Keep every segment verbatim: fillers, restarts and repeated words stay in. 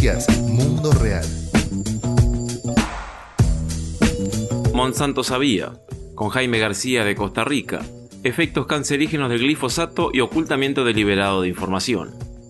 Noticias Mundo Real. Monsanto sabía, con Jaime García de Costa Rica, efectos cancerígenos del glifosato y ocultamiento deliberado de información.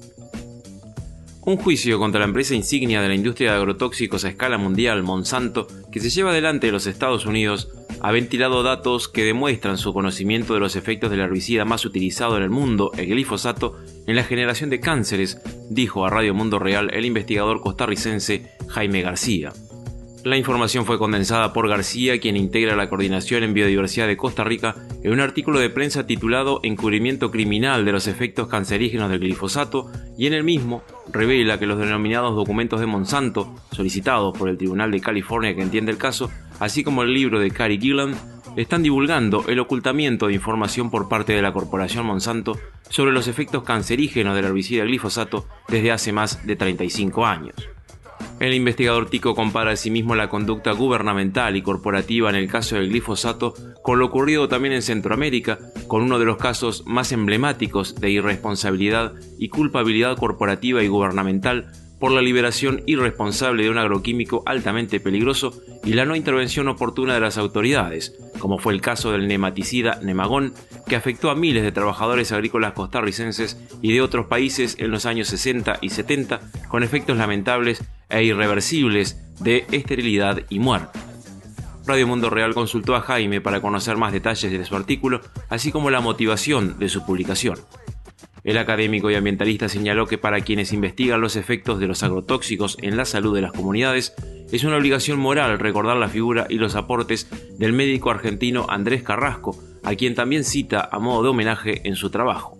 Un juicio contra la empresa insignia de la industria de agrotóxicos a escala mundial, Monsanto, que se lleva adelante en los Estados Unidos, ha ventilado datos que demuestran su conocimiento de los efectos del herbicida más utilizado en el mundo, el glifosato, en la generación de cánceres, dijo a Radio Mundo Real el investigador costarricense Jaime García. La información fue condensada por García, quien integra la Coordinación en Biodiversidad de Costa Rica, en un artículo de prensa titulado Encubrimiento criminal de los efectos cancerígenos del glifosato, y en el mismo revela que los denominados documentos de Monsanto, solicitados por el Tribunal de California que entiende el caso, así como el libro de Cary Gillan, están divulgando el ocultamiento de información por parte de la corporación Monsanto sobre los efectos cancerígenos del herbicida glifosato desde hace más de treinta y cinco años. El investigador tico compara asimismo la conducta gubernamental y corporativa en el caso del glifosato con lo ocurrido también en Centroamérica, con uno de los casos más emblemáticos de irresponsabilidad y culpabilidad corporativa y gubernamental por la liberación irresponsable de un agroquímico altamente peligroso y la no intervención oportuna de las autoridades, como fue el caso del nematicida Nemagón, que afectó a miles de trabajadores agrícolas costarricenses y de otros países en los años sesenta y setenta, con efectos lamentables e irreversibles de esterilidad y muerte. Radio Mundo Real consultó a Jaime para conocer más detalles de su artículo, así como la motivación de su publicación. El académico y ambientalista señaló que para quienes investigan los efectos de los agrotóxicos en la salud de las comunidades, es una obligación moral recordar la figura y los aportes del médico argentino Andrés Carrasco, a quien también cita a modo de homenaje en su trabajo.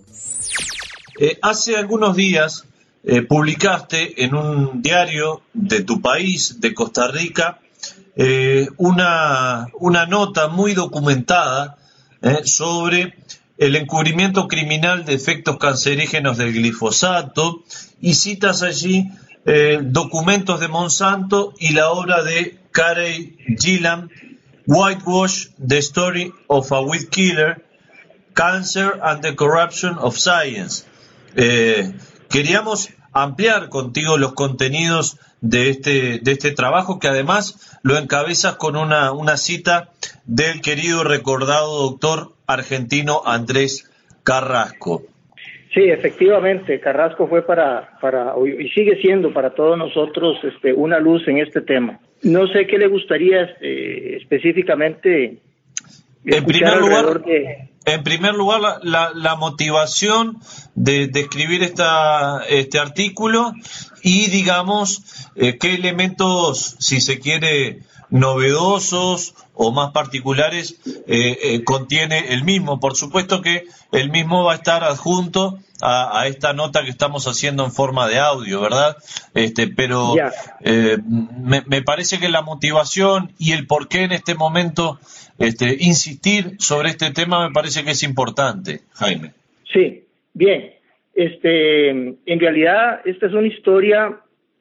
Eh, hace algunos días eh, publicaste en un diario de tu país, de Costa Rica, eh, una, una nota muy documentada eh, sobre el encubrimiento criminal de efectos cancerígenos del glifosato, y citas allí eh, documentos de Monsanto y la obra de Cary Gillan, Whitewash, The Story of a Weed Killer, Cancer and the Corruption of Science. Eh, queríamos ampliar contigo los contenidos de este, de este trabajo, que además lo encabezas con una, una cita del querido recordado doctor argentino Andrés Carrasco. Sí, efectivamente, Carrasco fue para, para y sigue siendo para todos nosotros este, una luz en este tema. No sé qué le gustaría eh, específicamente en primer lugar, de... en primer lugar la, la, la motivación de, de escribir esta, este artículo y, digamos, eh, qué elementos, si se quiere, novedosos o más particulares eh, eh, contiene el mismo. Por supuesto que el mismo va a estar adjunto a, a esta nota que estamos haciendo en forma de audio, ¿verdad? Este, pero eh, me, me parece que la motivación y el por qué en este momento este, insistir sobre este tema me parece que es importante, Jaime. Sí, bien. Este, en realidad esta es una historia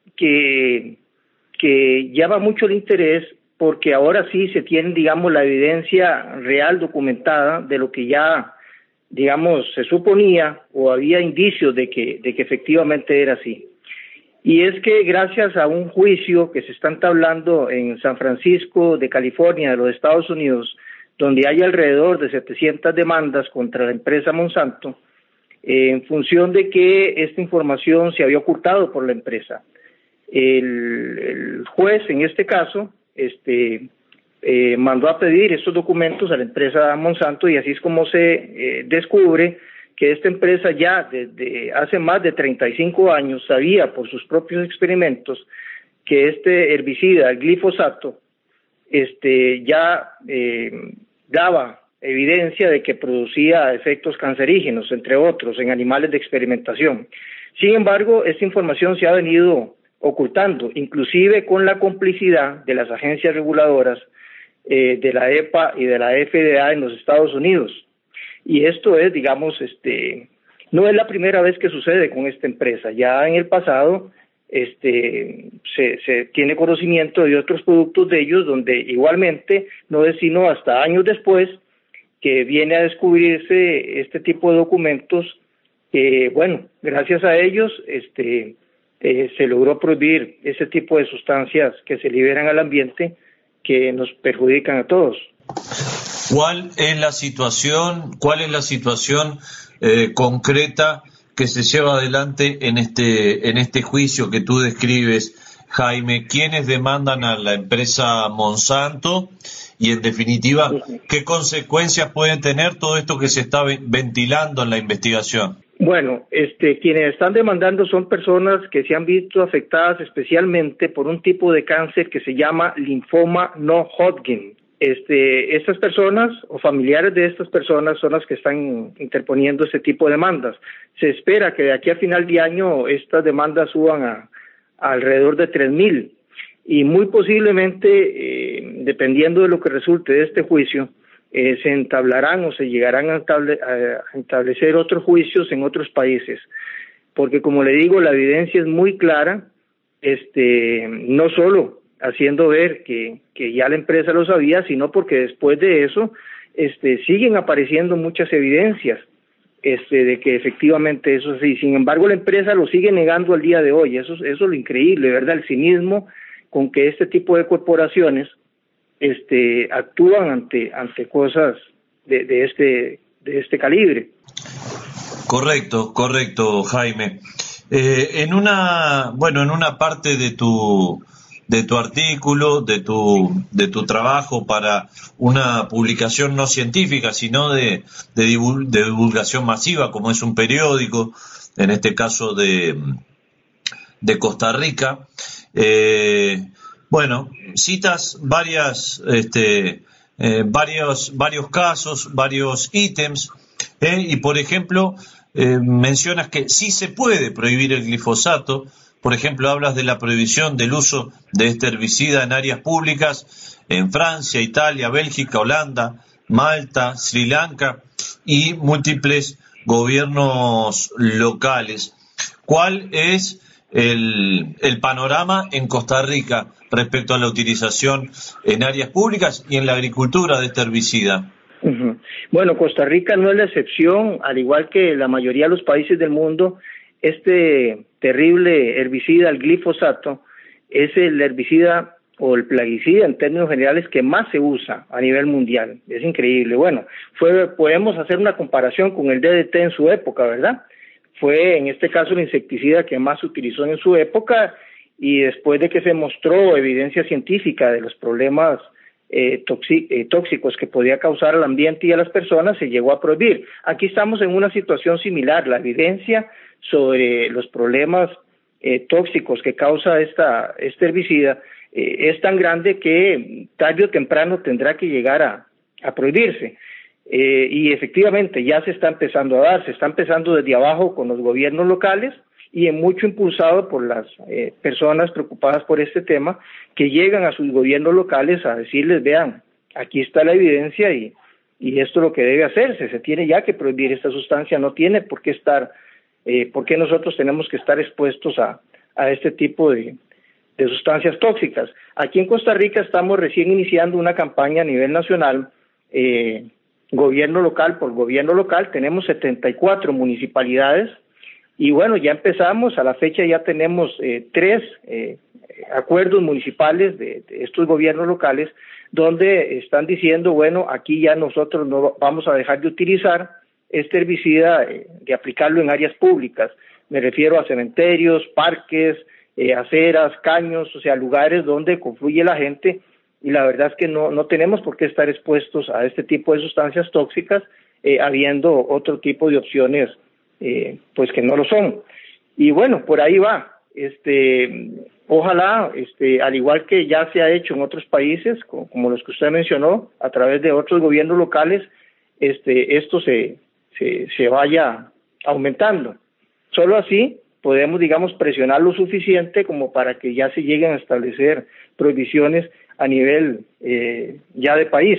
que, que llama mucho el interés, porque ahora sí se tiene, digamos, la evidencia real documentada de lo que ya, digamos, se suponía o había indicios de que, de que efectivamente era así. Y es que gracias a un juicio que se está entablando en San Francisco de California, de los Estados Unidos, donde hay alrededor de setecientas demandas contra la empresa Monsanto, eh, en función de que esta información se había ocultado por la empresa. El, el juez, en este caso, este eh, mandó a pedir estos documentos a la empresa Monsanto, y así es como se eh, descubre que esta empresa ya desde hace más de treinta y cinco años sabía por sus propios experimentos que este herbicida, el glifosato, este ya eh, daba evidencia de que producía efectos cancerígenos, entre otros, en animales de experimentación. Sin embargo, esta información se ha venido ocultando, inclusive con la complicidad de las agencias reguladoras eh, de la E P A y de la F D A en los Estados Unidos. Y esto es, digamos, este, no es la primera vez que sucede con esta empresa. Ya en el pasado este, se, se tiene conocimiento de otros productos de ellos, donde igualmente no es sino hasta años después que viene a descubrirse este tipo de documentos que, bueno, gracias a ellos, este eh, se logró prohibir ese tipo de sustancias que se liberan al ambiente que nos perjudican a todos. ¿Cuál es la situación, cuál es la situación eh, concreta que se lleva adelante en este, en este juicio que tú describes, Jaime? ¿Quiénes demandan a la empresa Monsanto? Y en definitiva, ¿qué consecuencias puede tener todo esto que se está ventilando en la investigación? Bueno, este, quienes están demandando son personas que se han visto afectadas especialmente por un tipo de cáncer que se llama linfoma no Hodgkin. Este, estas personas o familiares de estas personas son las que están interponiendo ese tipo de demandas. Se espera que de aquí a final de año estas demandas suban a, a alrededor de tres mil y muy posiblemente, eh, dependiendo de lo que resulte de este juicio, eh, se entablarán o se llegarán a, estable, a establecer otros juicios en otros países, porque como le digo, la evidencia es muy clara, este, no solo haciendo ver que, que ya la empresa lo sabía, sino porque después de eso este, siguen apareciendo muchas evidencias este, de que efectivamente eso sí. Sin embargo, la empresa lo sigue negando al día de hoy. Eso, eso es lo increíble, ¿verdad? El cinismo con que este tipo de corporaciones este, actúan ante ante cosas de, de este de este calibre. Correcto, correcto, Jaime. Eh, en una, bueno, en una parte de tu de tu artículo, de tu de tu trabajo para una publicación no científica, sino de de, divul, de divulgación masiva, como es un periódico, en este caso de de Costa Rica, eh, bueno, citas varias este eh, varios varios casos, varios ítems, eh, y por ejemplo eh, mencionas que sí se puede prohibir el glifosato. Por ejemplo, hablas de la prohibición del uso de este herbicida en áreas públicas en Francia, Italia, Bélgica, Holanda, Malta, Sri Lanka y múltiples gobiernos locales. ¿Cuál es el, el panorama en Costa Rica respecto a la utilización en áreas públicas y en la agricultura de este herbicida? Uh-huh. Bueno, Costa Rica no es la excepción, al igual que la mayoría de los países del mundo. Este terrible herbicida, el glifosato, es el herbicida o el plaguicida en términos generales que más se usa a nivel mundial. Es increíble. Bueno, fue, podemos hacer una comparación con el D D T en su época, ¿verdad? Fue en este caso el insecticida que más se utilizó en su época, y después de que se mostró evidencia científica de los problemas eh, toxi- eh, tóxicos que podía causar al ambiente y a las personas, se llegó a prohibir. Aquí estamos en una situación similar. La evidencia sobre los problemas eh, tóxicos que causa esta este herbicida eh, es tan grande que tarde o temprano tendrá que llegar a, a prohibirse. Eh, y efectivamente ya se está empezando a dar, se está empezando desde abajo con los gobiernos locales y en mucho impulsado por las eh, personas preocupadas por este tema, que llegan a sus gobiernos locales a decirles: vean, aquí está la evidencia y, y esto es lo que debe hacerse, se tiene ya que prohibir esta sustancia, no tiene por qué estar, eh, por qué nosotros tenemos que estar expuestos a, a este tipo de, de sustancias tóxicas. Aquí en Costa Rica estamos recién iniciando una campaña a nivel nacional, eh, gobierno local por gobierno local, tenemos setenta y cuatro municipalidades, y bueno, ya empezamos, a la fecha ya tenemos eh, tres eh, acuerdos municipales de, de estos gobiernos locales, donde están diciendo: bueno, aquí ya nosotros no vamos a dejar de utilizar este herbicida, eh, de aplicarlo en áreas públicas. Me refiero a cementerios, parques, eh, aceras, caños, o sea, lugares donde confluye la gente, y la verdad es que no, no tenemos por qué estar expuestos a este tipo de sustancias tóxicas, eh, habiendo otro tipo de opciones eh, pues que no lo son. Y bueno, por ahí va. Este, ojalá, este, al igual que ya se ha hecho en otros países, como, como los que usted mencionó, a través de otros gobiernos locales, este, esto se, se, se vaya aumentando. Solo así podemos, digamos, presionar lo suficiente como para que ya se lleguen a establecer prohibiciones a nivel eh, ya de país.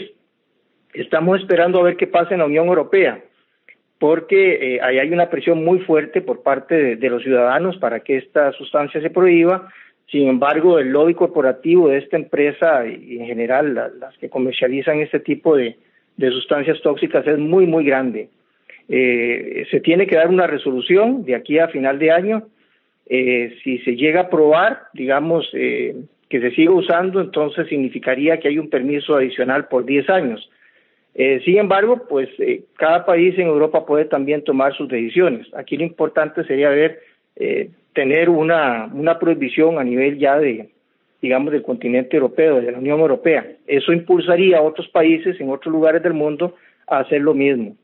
Estamos esperando a ver qué pasa en la Unión Europea, porque eh, ahí hay una presión muy fuerte por parte de, de los ciudadanos para que esta sustancia se prohíba. Sin embargo, el lobby corporativo de esta empresa y en general la, las que comercializan este tipo de, de sustancias tóxicas es muy, muy grande. Eh, se tiene que dar una resolución de aquí a final de año. Eh, si se llega a probar, digamos, eh, que se siga usando, entonces significaría que hay un permiso adicional por diez años. Eh, sin embargo, pues eh, cada país en Europa puede también tomar sus decisiones. Aquí lo importante sería ver, eh, tener una, una prohibición a nivel ya de, digamos, del continente europeo, de la Unión Europea. Eso impulsaría a otros países en otros lugares del mundo a hacer lo mismo.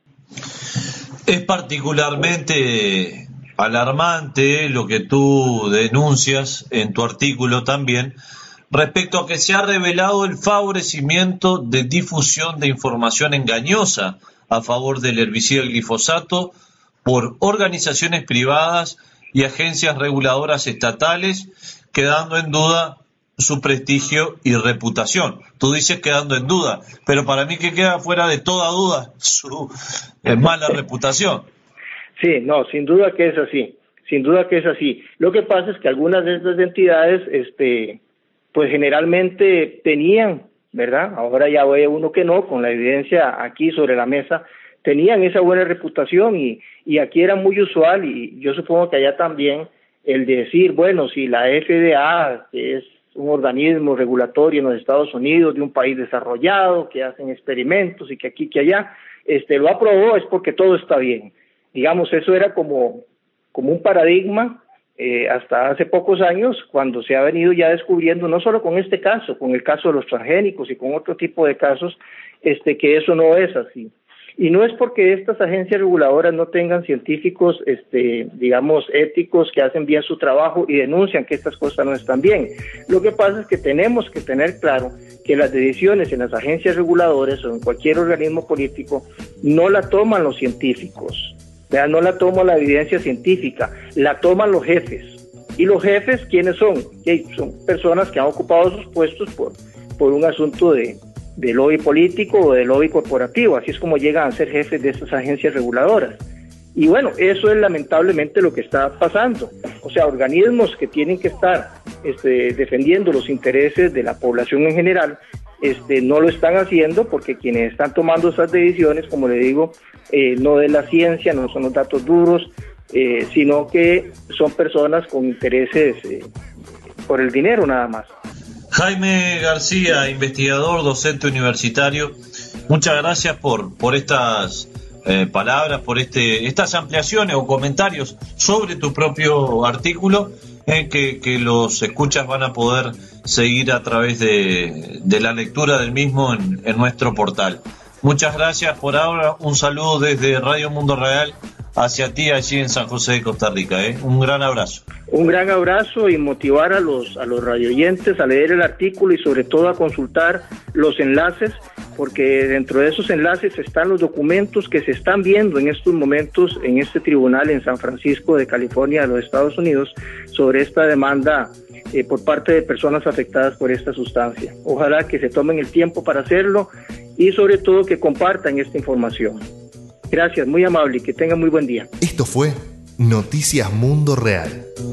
Es particularmente alarmante lo que tú denuncias en tu artículo también, respecto a que se ha revelado el favorecimiento de difusión de información engañosa a favor del herbicida glifosato por organizaciones privadas y agencias reguladoras estatales, quedando en duda su prestigio y reputación. Tú dices quedando en duda, pero para mí que queda fuera de toda duda su eh, mala reputación. Sí, no, sin duda que es así, sin duda que es así. Lo que pasa es que algunas de estas entidades, este, pues generalmente tenían, ¿verdad? Ahora ya ve uno que no, con la evidencia aquí sobre la mesa, tenían esa buena reputación y, y aquí era muy usual, y yo supongo que allá también, el de decir, bueno, si la F D A, que es un organismo regulatorio en los Estados Unidos de un país desarrollado, que hacen experimentos y que aquí, que allá, este, lo aprobó, es porque todo está bien. Digamos, eso era como, como un paradigma eh, hasta hace pocos años, cuando se ha venido ya descubriendo, no solo con este caso, con el caso de los transgénicos y con otro tipo de casos, este, que eso no es así. Y no es porque estas agencias reguladoras no tengan científicos, este, digamos, éticos que hacen bien su trabajo y denuncian que estas cosas no están bien. Lo que pasa es que tenemos que tener claro que las decisiones en las agencias reguladoras o en cualquier organismo político no la toman los científicos, ¿verdad? No la toma la evidencia científica, la toman los jefes. ¿Y los jefes quiénes son? ¿Qué? Son personas que han ocupado sus puestos por, por un asunto de... de lobby político o de lobby corporativo, así es como llegan a ser jefes de estas agencias reguladoras. Y bueno, eso es lamentablemente lo que está pasando. O sea, organismos que tienen que estar este, defendiendo los intereses de la población en general, este, no lo están haciendo porque quienes están tomando esas decisiones, como le digo, eh, no es la ciencia, no son los datos duros, eh, sino que son personas con intereses eh, por el dinero nada más. Jaime García, investigador, docente universitario, muchas gracias por, por estas eh, palabras, por este, estas ampliaciones o comentarios sobre tu propio artículo, eh, que, que los escuchas van a poder seguir a través de, de la lectura del mismo en, en nuestro portal. Muchas gracias por ahora, un saludo desde Radio Mundo Real hacia ti allí en San José de Costa Rica, ¿eh? Un gran abrazo. Un gran abrazo y motivar a los a los radioyentes a leer el artículo y sobre todo a consultar los enlaces, porque dentro de esos enlaces están los documentos que se están viendo en estos momentos en este tribunal en San Francisco de California, de los Estados Unidos, sobre esta demanda eh, por parte de personas afectadas por esta sustancia. Ojalá que se tomen el tiempo para hacerlo y sobre todo que compartan esta información. Gracias, muy amable y que tengan muy buen día. Esto fue Noticias Mundo Real.